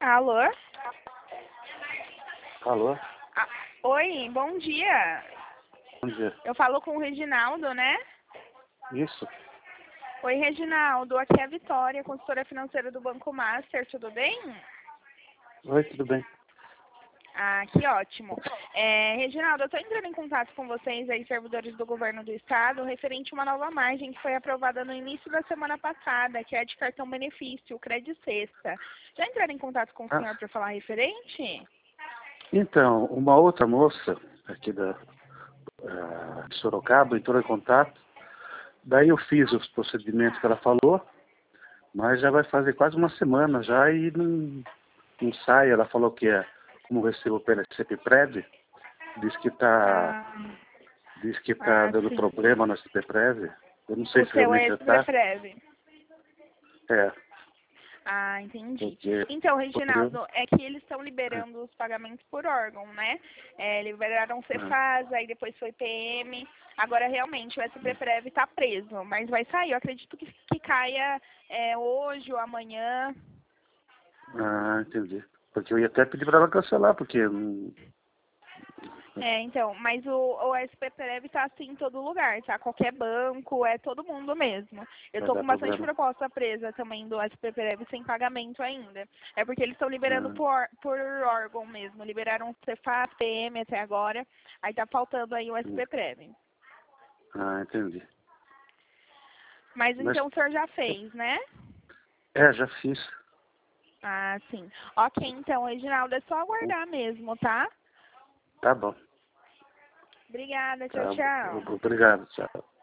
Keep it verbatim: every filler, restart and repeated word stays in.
Alô? Alô? Ah, oi, bom dia. Bom dia. Eu falo com o Reginaldo, né? Isso? Oi, Reginaldo. Aqui é a Vitória, consultora financeira do Banco Master. Tudo bem? Oi, tudo bem? Ah, que ótimo. É, Reginaldo, eu estou entrando em contato com vocês aí, servidores do governo do estado, referente a uma nova margem que foi aprovada no início da semana passada, que é de cartão benefício, o Credit Sexta. Já entraram em contato com o Ah, senhor para falar referente? então, uma outra moça aqui da ah, de Sorocaba entrou em contato. Daí eu fiz os procedimentos que ela falou, mas já vai fazer quase uma semana já e não, não sai. Ela falou que é como recebo pela CPPrev, diz que está Ah, diz que tá ah, dando sim. problema na CPPrev. Eu não sei O se seu realmente é já esse está. breve. É, Ah, entendi. porque Então, porque- Reginaldo, é que eles estão liberando os pagamentos por órgão, né? É, liberaram o Cefaz, aí depois foi P M. Agora, realmente, o S P Prev está preso, mas vai sair. Eu acredito que, que caia é, hoje ou amanhã. ah, entendi. Porque eu ia até pedir para ela cancelar, porque não- É, então, mas o, o S P Prev está assim em todo lugar, tá? Qualquer banco, é todo mundo mesmo. Eu vai tô dar com bastante problema. proposta presa também do S P Prev sem pagamento ainda. É porque eles estão liberando Ah, por, por órgão mesmo. Liberaram o Cefaz, P M até agora. Aí tá faltando aí o S P Prev. ah, entendi. Mas Mas, então o senhor já fez, né? é, já fiz. Ah, sim. Ok, então, Reginaldo, é só aguardar mesmo, tá? Tá bom. Obrigada, tchau, Tá, tchau. obrigado, tchau.